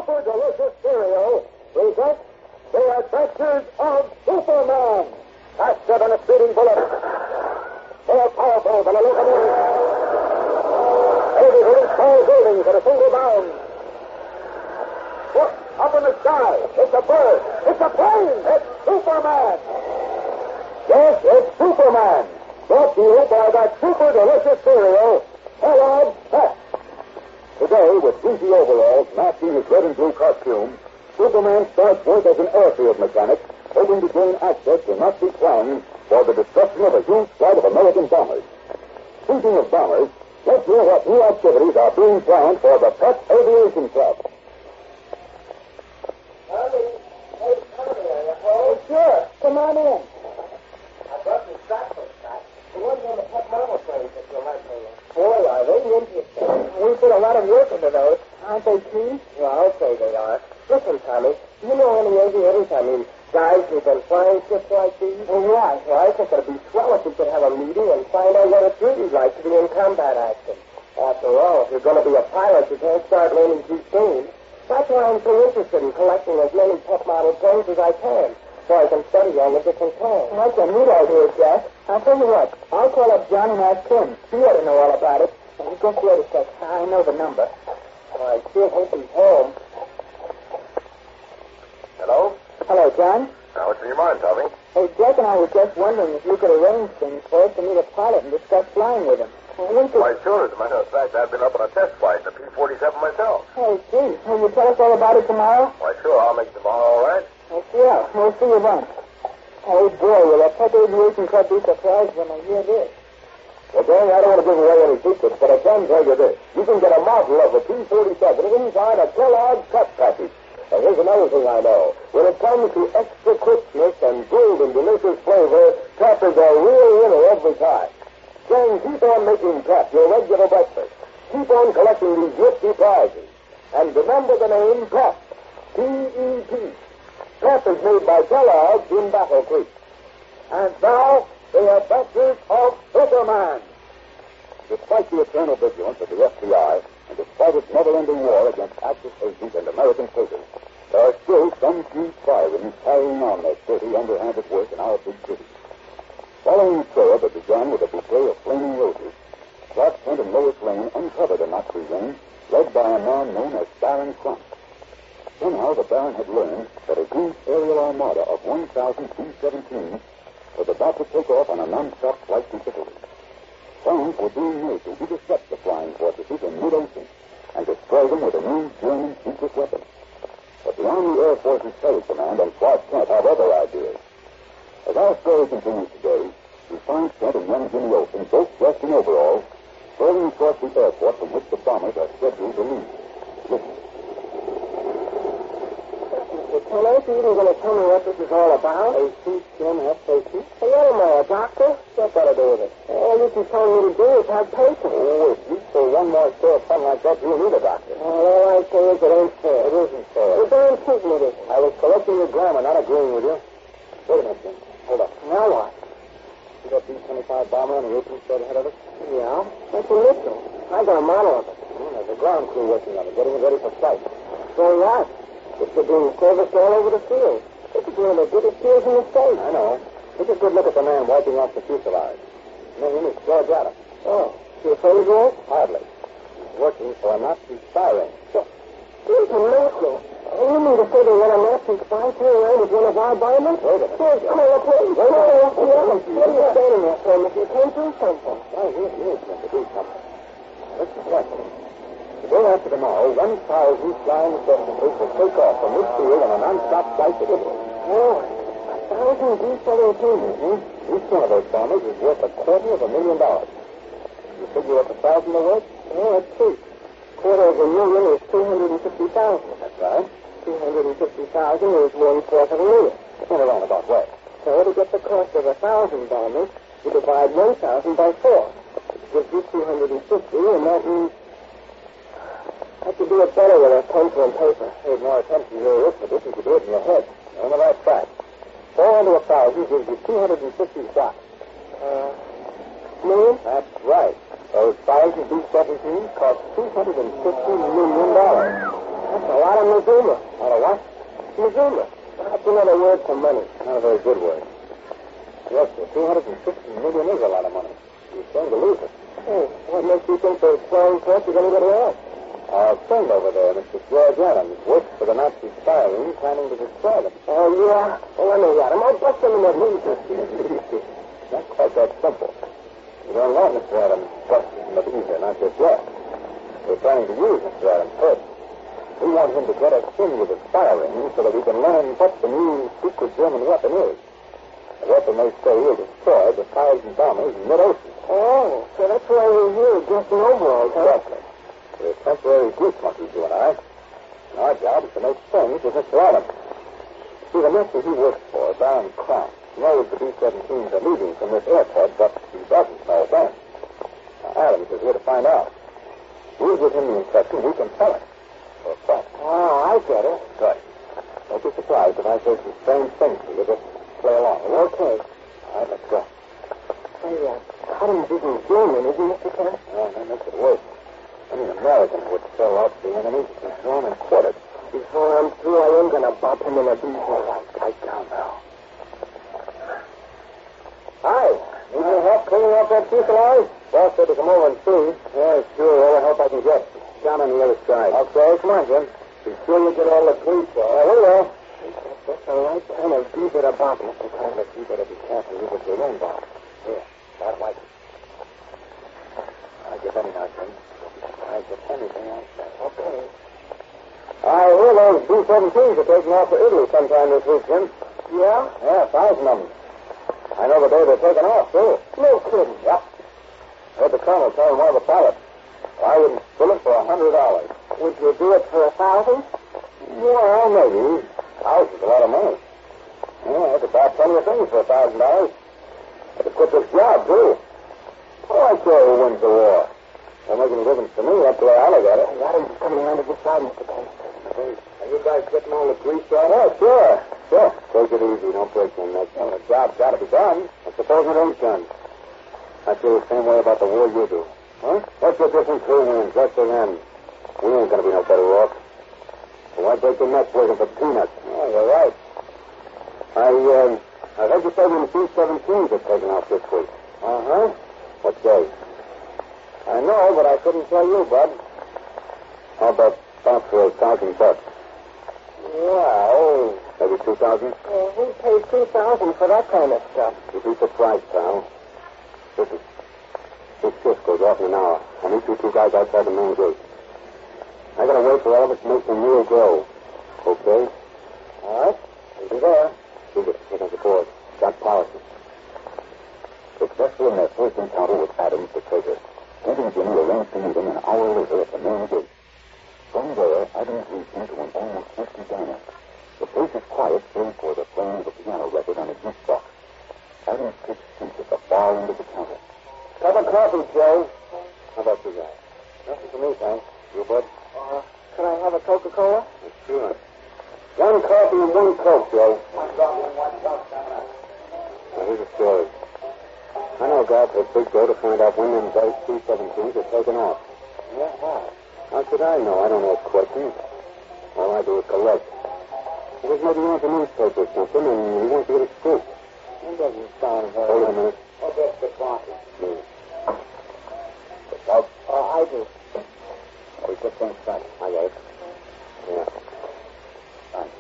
super delicious cereal presents The Adventures of Superman. Faster than a speeding bullet. More powerful than a locomotive. Able to reach tall buildings at a single bound. Look, up in the sky. It's a bird. It's a plane. It's Superman. Yes, it's Superman. Brought to you by that super delicious cereal, Kellogg's Pep. Today, with greasy overalls matching his red and blue costume, Superman starts work as an airfield mechanic, hoping to gain access to Nazi plans for the destruction of a huge flight of American bombers. Speaking of bombers, let's hear what new activities are being planned for the Pep Aviation Club. Sure. Come on in. I brought some stock for the stock. The ones on the Pep Marvel trains that you like, Boy, are they interesting. We put a lot of work into those. Aren't they keen? Well, okay, they are. Listen, Tommy, do you know any aviators? I mean, guys who've been flying ships like these? Well, yeah. Well, I think it'd be swell if we could have a meeting and find out what it's really like to be in combat action. After all, if you're going to be a pilot, you can't start learning too soon. That's why I'm so interested in collecting as many Pep model planes as I can, so I can study on the different kinds. That's a neat idea, Jack. I'll tell you what. I'll call up John and ask him. He ought to know all about it. Just wait a sec. I know the number. I sure hope he's home. Hello? Hello, John. Now, what's in your mind, Tommy? Hey, Jack and I were just wondering if you could arrange things for us to meet a pilot and discuss flying with him. Why, sure. As a matter of fact, I've been up on a test flight in the P-47 myself. Hey, gee. Will you tell us all about it tomorrow? Why, sure. I'll make tomorrow all right. Yeah. We'll see you then. Hey, boy, will that Pep Aviation Club be surprised when they hear this? Well, gang, I don't want to give away any secrets, but I can tell you this. You can get a model of the P-47 inside a Kellogg's Pep package. And here's another thing I know. When it comes to extra crispness and bold and delicious flavor, Pep is a real winner every time. Gang, keep on making Pep your regular breakfast. Keep on collecting these nifty prizes. And remember the name Pep. P-E-P. Pep is made by Kellogg's in Battle Creek. And now, The Adventures of Superman. Despite the eternal vigilance of the FBI, and despite its never-ending war against Axis agents and American traitors, there are still some few spy rings carrying on their dirty, underhanded work in our big cities. Following the trail that began with a bouquet of flaming roses, Clark Kent and Lois Lane uncovered a Nazi ring led by a man known as Baron Crump. Somehow the Baron had learned that a huge aerial armada of 1,000 B-17s was about to take off on a non-stop flight to Italy. Plans were being made to intercept the flying fortresses in mid-ocean and destroy them with a new German secret weapon. But the Army Air Forces Terror Command and Clark Kent have other ideas. As our story continues today, we find Kent and young Jimmy Olsen both dressed in overalls, strolling across the airport from which the bombers are scheduled to leave. Listen. Well, ain't you even going to tell me what this is all about? A.C. Jim F.A.C. Hey, what am I, a doctor? What's that got to do with it? All you can tell me to do is have patience. Oh, if you say one more day of something like that, you'll need a doctor. Well, all I say is it ain't fair. It isn't fair. Well, damn tootin' it isn't. I was correcting your grammar, not agreeing with you. Wait a minute, Jim. Hold up. Now what? See that B-25 bomber on the open straight ahead of us? Yeah, that's a missile. I got a model of it. There's a ground crew working on it, getting it ready for flight. So what? It's being serviced all over the field. This is one of the biggest fields in the state. I know. Take a good look at the man wiping off the fuselage. His name is George Adams. Oh, you afraid of that? Hardly. He's working for a Nazi spy ring. International. You mean to say they want a Nazi spy through around with one of our bombers? Wait a minute. Here's call the police. Call the FBI. What are you standing there for, Mr. Country? Something. Well, here's going to do something. Listen carefully. The day after tomorrow, 1,000 flying surfaces will take off from this field on a non-stop flight to Italy. Oh, 1,000 B-17s. Each one of those bombers is worth $250,000. You figure what the 1,000 are worth? Oh, that's cheap. $250,000 is 250,000. That's right. 250,000 is 1/4 In a roundabout way. So to get the cost of 1,000 bombers, you divide 1,000 by 4. It gives you 250, and that means I could do it better with a pencil and paper. Paid more attention to your arithmetic than you do it in your head. You're on the right track. 4 into 1,000 gives you 250 shots. Million? That's right. Those 1,000 B-17s cost $250 million. That's a lot Out of Missoula. Out of what? Missoula. That's another word for money. Not a very good word. Yes, sir. $260 million is a lot of money. You're going to lose it. Hey, what makes you think they're playing chess with anybody else? Our friend over there, Mr. George Adams, works for the Nazi spy ring, planning to destroy them. Oh, yeah? Well, let me at him. I'll bust him in the knees. Not quite that simple. You don't let Mr. Adams bust in the knees, not just yet. We're planning to use Mr. Adams first. We want him to get us in with his spy ring so that we can learn what the new secret German weapon is. The weapon they say will destroy the 1,000 bombers in mid-ocean. Oh, so that's why we're here, just overalls, huh? Exactly. We're temporary grease monkeys, you and I. And our job is to make friends with Mr. Adams. See, the Nazi he works for, Baron Kronk, knows the B-17s are leaving from this airport, but he doesn't know when. Now, Adams is here to find out. We'll give him the impression we can tell him. For a fact. Oh, I get it. Good. Don't be surprised if I say some strange things to you. Just play along. Okay. All right, let's go. Hey, Adams isn't German, is he, Mr. Kent? Oh, that makes it worse. Any American would sell out the enemy to be drawn and quartered. Before I'm through, I am going to bop him in a beat. All right, pipe down now. Hi. Need any help cleaning up that fuselage? Boss said to come over and see. Yeah, sure. All the help I can get. Down on the other side. Okay, come on, Jim. Be sure you get all the grease off. Yeah, we will. That's the right kind of beaver to bop, Mr. Kent. But you better be careful. You get your own bomb. Here, that like it. I'll get any now, Jim. I'll get anything else. Okay. I hear those B-17s are taking off for Italy sometime this week, Jim. Yeah? Yeah, 1,000 of them. I know the day they're taking off, too. No kidding. Yep. Heard the colonel telling one of the pilots. I wouldn't fill it for $100. Would you do it for 1,000? Well, maybe. 1,000's a lot of money. Yeah, I could buy plenty of things for $1,000. I could quit this job, too. Oh, I care who wins the war. Don't make any difference to me up to where I look at it. Adams is coming around to this side, Mr. Kent. Hey, are you guys getting all the grease off? Yeah, sure. Sure. Take it easy. Don't break your neck. Well, the job's got to be done. I suppose it ain't done. I feel the same way about the war you do. Huh? What's the difference? Who wins? That's the end. We ain't going to be no better off. So why break your neck working for peanuts? Oh, you're right. I heard you say when the B-17s are taking off this week. Uh-huh. What day? I know, but I couldn't tell you, Bud. How about for $1,000 bucks? Well, Maybe 2,000? who pays 2,000 for that kind of stuff? You'd be surprised, pal. Listen. This shift goes off in an hour. I'll meet you two guys outside the main gate. I gotta wait for all of us to make some real go. Okay? All right. I'll be there. Take it. Take on the board. Got policy. Successful in their first encounter with Adams the traitor. Kent and Jimmy arranged to meet him an hour later at the main gate. From there, Adams leads him to an almost empty diner. The place is quiet, save for the playing of a piano record on a jukebox. Adams takes seats at the far end of the counter. Cup of coffee, Joe. How about you guys? Nothing for me, thanks. You, Bud? Can I have a Coca-Cola? Sure. One coffee and one Coke, Joe. Now, here's the story. I know a guy for a big go to find out when them dice C-17s are taking off. Yeah, why? How should I know? I don't know questions. All I do is collect. He was maybe on the newspaper or something, and he wants to get a scoop. That doesn't sound very... Hold it a minute. I'll get the coffee. Me. Out. I do. Oh, we just can't stop. I got it. Yeah. Thanks.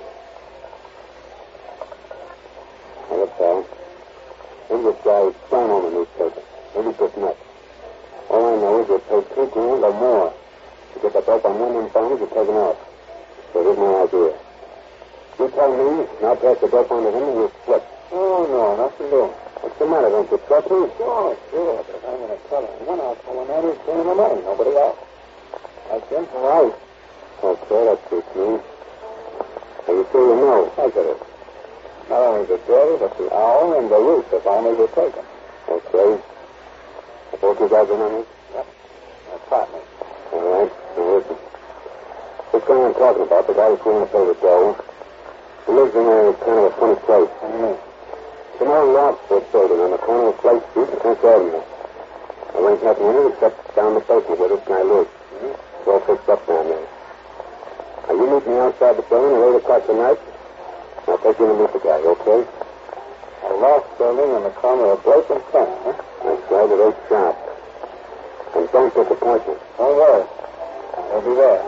Now, look, pal. Maybe this guy was signed on the newspaper. Maybe just met. All I know is you're paid $2 grand or more to get the dope on one of them bombers you're taking off. So here's my idea. You tell me, and I'll pass the dope on to him, and we'll split. Oh, no, nothing doing. What's the matter? Don't you trust me? Sure, but if I'm going to tell anyone, I'll tell him that he's paying the money, nobody else. That's it? Right. Okay, that suits me. Are you sure you know? I get it. Not only the day, but the hour and the route the bombers were taken. Okay. The both you guys in on this? Yep. That's partner. All right. Now listen. This guy I'm talking about, the guy who's going to pay the dough, he lives in a kind of a funny place. It's an old Rockford building on the corner of Plate Street and 10th Avenue. There ain't nothing in it except down the basement where this guy lives. It's all fixed up down there. Now, you meet me outside the building at 8 o'clock tonight. I'll take you to meet the guy, okay? A loft building on the corner of Blake and Kent, huh? That's right, at 8 sharp. And don't disappoint me. Don't worry. I'll be there.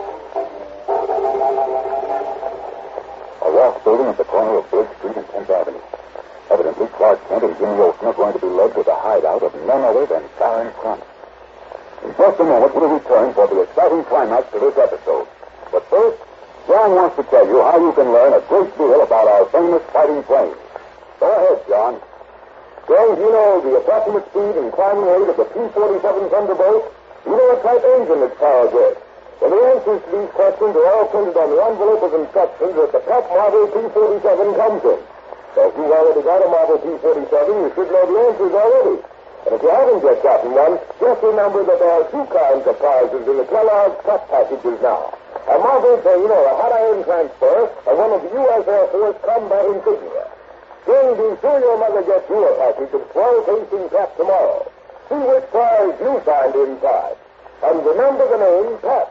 A loft building at the corner of Blake Street and 10th Avenue. Evidently, Clark Kent and Jimmy Olsen are going to be led to the hideout of none other than Baron Crunch. In just a moment, we'll return for the exciting climax to this episode. But first, John wants to tell you how you can learn a great deal about our famous fighting planes. Go ahead, John. Well, do you know the approximate speed and climbing rate of the P-47 Thunderbolt? Do you know what type engine its power gets? Well, the answers to these questions are all printed on the envelope of instructions that the top model P-47 comes in. So if you've already got a model P-47, you should know the answers already. And if you haven't yet gotten one, just remember that there are two kinds of prizes in the Kellogg's Cup packages now. A Model 10 or a hot iron transfer and one of the U.S. Air Force combat insignia. Then be sure your mother gets you a package of 12 tasting Pep tomorrow. See which prize you find inside. And remember the name Pep.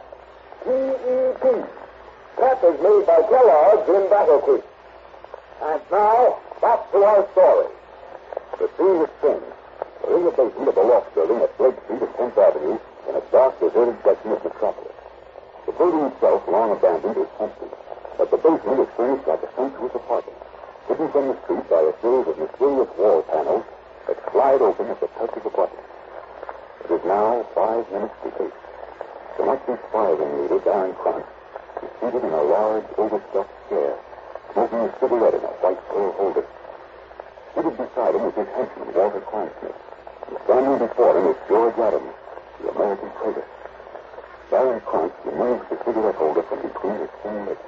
P-E-P. Pep is made by Kellogg's in Battle Creek. And now, back to our story. The scene is changed. We're in the basement of the loft building at Blake Street and 10th Avenue in a dark, deserted section of Metropolis. The building itself, long abandoned, is empty, but the basement is furnished like a sumptuous apartment, hidden from the street by a series of mysterious wall panels that slide open at the touch of a button. It is now 5 minutes to 8. The much-inspiring leader, Baron Crunch, is seated in a large, overstuffed chair, smoking a cigarette in a white pearl holder. Seated beside him is his henchman, Walter Kleinsmith. And standing before him is George Adams, the American traitor. Baron Crunch removes the cigarette holder from between his thin lips.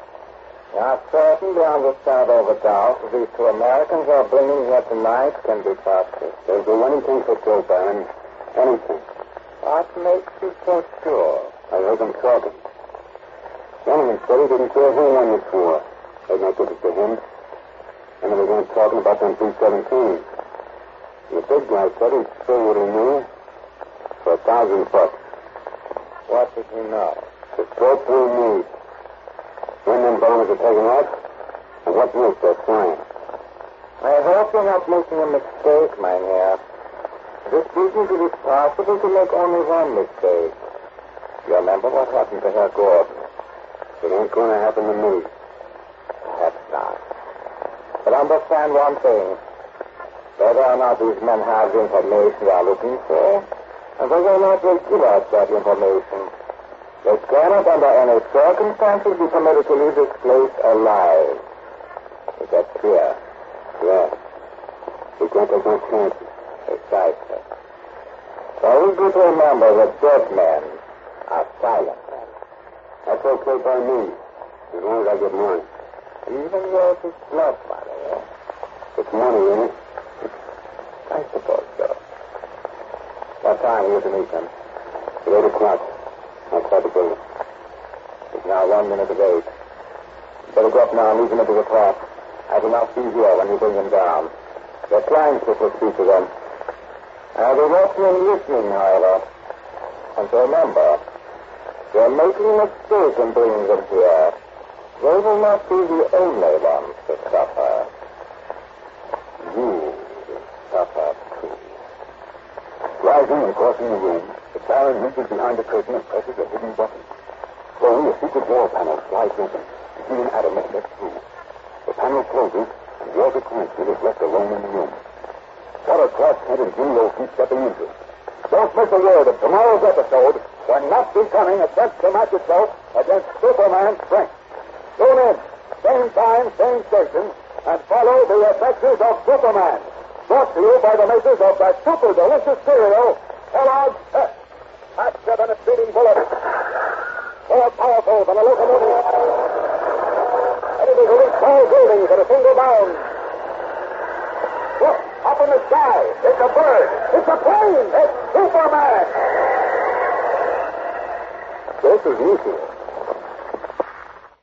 Now, certain beyond a shadow of a doubt that these two Americans are bringing here tonight can be trusted. They'll do anything for Joe, Baron. Anything. What makes you so sure? I heard them talking. Gentleman said he didn't care who won this war. They'd no good to him. And they weren't talking about them B-17s. The big guy said he'd say what he knew for $1,000. What did he know? The scope we need. When them bombers are taken off, and what use they're flying. I hope you're not making a mistake, Mynheer. This business, it is possible to make only one mistake. You remember what happened to Herr Gordon? It ain't going to happen to me. Perhaps not. But understand one thing. Whether or not these men have the information they are looking for, and whether or not they give us that information, they cannot under any circumstances be permitted to leave this place alive. Is that clear? Yeah. We can't take no chances. Precisely. So we good to remember that dead men are silent men. That's okay by me, as long as I get mine. Even yours is blood money, eh? It's money, ain't it? I suppose so. What time are you to meet them? At 8 o'clock. Outside the building. It's now 1 minute of 8. Better go up now and lead them into the park. I will not be here when you bring them down. They're trying to speak to them. I'll be watching and listening, however. And to remember, they're making a mistake in bringing them here. They will not be the only ones to suffer. You will suffer, too. Rising and crossing the room, the Baron reaches behind the curtain and presses a hidden button. Slowly, a secret wall panel slides open. He and Adam are let through. The panel closes, and Walter Kleinsmith is left alone in the room. What are Clark Kent and Jimmy Olsen stepping into? Don't miss a word of tomorrow's episode. When not becoming attempts to match itself against Superman's strength. Tune in, same time, same station, and follow the adventures of Superman. Brought to you by the makers of that super delicious cereal, Kellogg's Pep. Faster than a speeding bullet. More powerful than a locomotive. Ready to reach tall buildings at a single bound. Look, up in the sky. It's a bird. It's a plane. It's Superman. This is Nuclear.